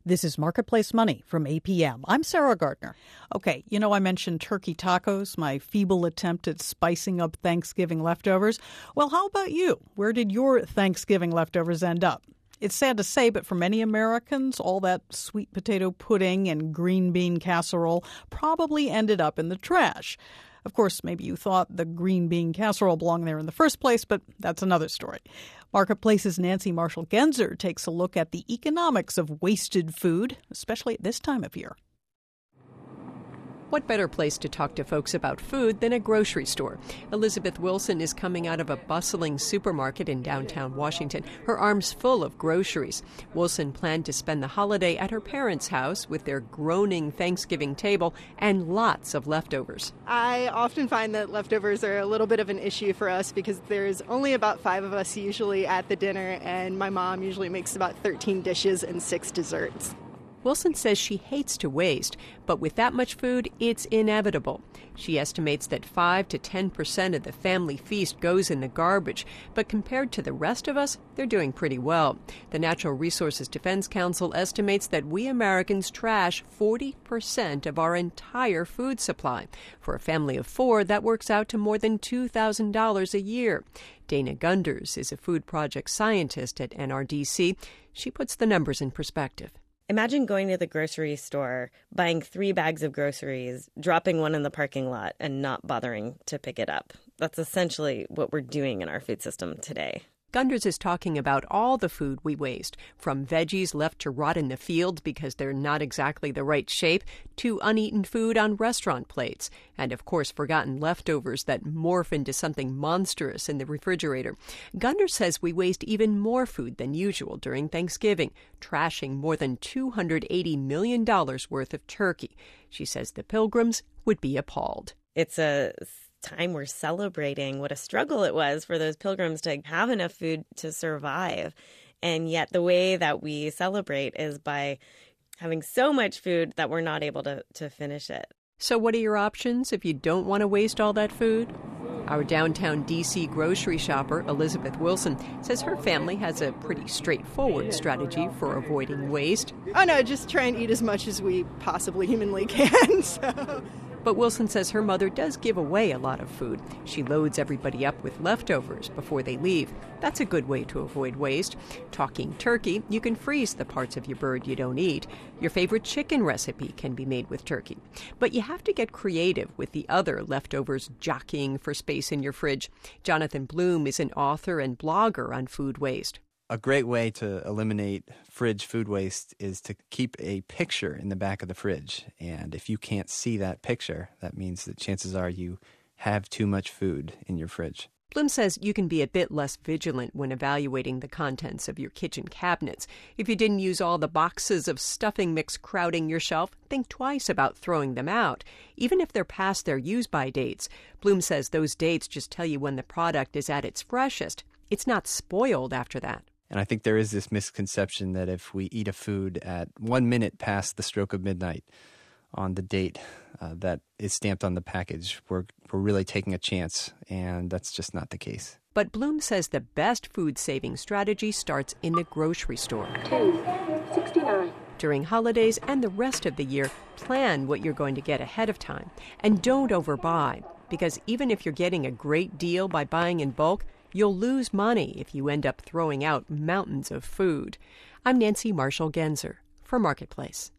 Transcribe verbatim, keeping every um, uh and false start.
This is Marketplace Money from A P M. I'm Sarah Gardner. Okay, you know I mentioned turkey tacos, my feeble attempt at spicing up Thanksgiving leftovers. Well, how about you? Where did your Thanksgiving leftovers end up? It's sad to say, but for many Americans, all that sweet potato pudding and green bean casserole probably ended up in the trash. Of course, maybe you thought the green bean casserole belonged there in the first place, but that's another story. Marketplace's Nancy Marshall-Genzer takes a look at the economics of wasted food, especially at this time of year. What better place to talk to folks about food than a grocery store? Elizabeth Wilson is coming out of a bustling supermarket in downtown Washington, her arms full of groceries. Wilson planned to spend the holiday at her parents' house with their groaning Thanksgiving table and lots of leftovers. I often find that leftovers are a little bit of an issue for us because there's only about five of us usually at the dinner, and my mom usually makes about thirteen dishes and six desserts. Wilson says she hates to waste, but with that much food, it's inevitable. She estimates that five to ten percent of the family feast goes in the garbage, but compared to the rest of us, they're doing pretty well. The Natural Resources Defense Council estimates that we Americans trash forty percent of our entire food supply. For a family of four, that works out to more than two thousand dollars a year. Dana Gunders is a food project scientist at N R D C. She puts the numbers in perspective. Imagine going to the grocery store, buying three bags of groceries, dropping one in the parking lot, and not bothering to pick it up. That's essentially what we're doing in our food system today. Gunders is talking about all the food we waste, from veggies left to rot in the field because they're not exactly the right shape, to uneaten food on restaurant plates, and of course forgotten leftovers that morph into something monstrous in the refrigerator. Gunders says we waste even more food than usual during Thanksgiving, trashing more than two hundred eighty million dollars worth of turkey. She says the pilgrims would be appalled. It's a time we're celebrating what a struggle it was for those pilgrims to have enough food to survive. And yet the way that we celebrate is by having so much food that we're not able to, to finish it. So what are your options if you don't want to waste all that food? Our downtown D C grocery shopper, Elizabeth Wilson, says her family has a pretty straightforward strategy for avoiding waste. Oh no, just try and eat as much as we possibly humanly can. So. But Wilson says her mother does give away a lot of food. She loads everybody up with leftovers before they leave. That's a good way to avoid waste. Talking turkey, you can freeze the parts of your bird you don't eat. Your favorite chicken recipe can be made with turkey. But you have to get creative with the other leftovers jockeying for space in your fridge. Jonathan Bloom is an author and blogger on food waste. A great way to eliminate fridge food waste is to keep a picture in the back of the fridge. And if you can't see that picture, that means that chances are you have too much food in your fridge. Bloom says you can be a bit less vigilant when evaluating the contents of your kitchen cabinets. If you didn't use all the boxes of stuffing mix crowding your shelf, think twice about throwing them out, even if they're past their use-by dates. Bloom says those dates just tell you when the product is at its freshest. It's not spoiled after that. And I think there is this misconception that if we eat a food at one minute past the stroke of midnight on the date uh, that is stamped on the package, we're we're really taking a chance, and that's just not the case. But Bloom says the best food-saving strategy starts in the grocery store. two sixty-nine. During holidays and the rest of the year, plan what you're going to get ahead of time. And don't overbuy, because even if you're getting a great deal by buying in bulk, you'll lose money if you end up throwing out mountains of food. I'm Nancy Marshall-Genzer for Marketplace.